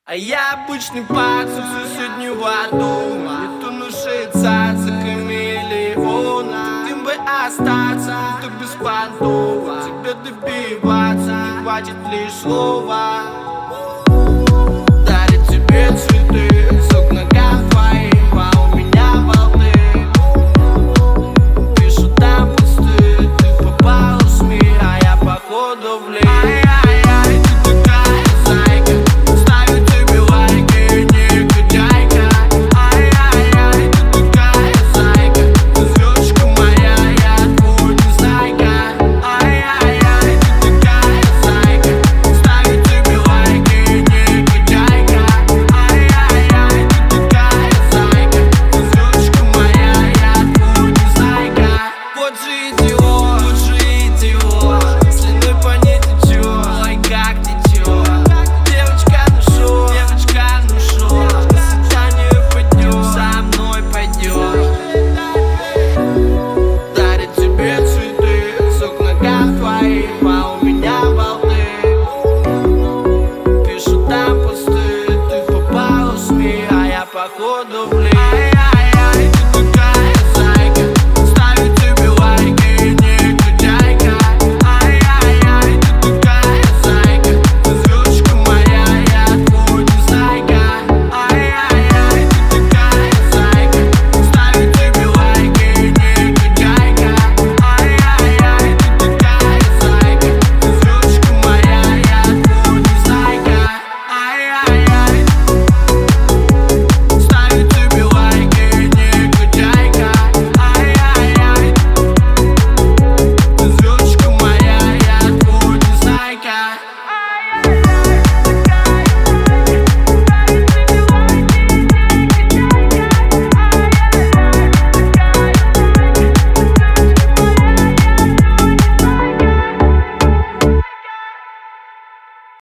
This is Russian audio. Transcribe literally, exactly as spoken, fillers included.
А я обычный пацан соседнего дома. Не тону шицаться миллиона. Ты бы остаться, ты беспонтово. Тебе добиваться не хватит лишь слова. Дарит тебе цветы, сок ногам твоим, а у меня болты. Пишу там пусты, ты попала в СМИ, а я походу в лес. Походу в лес.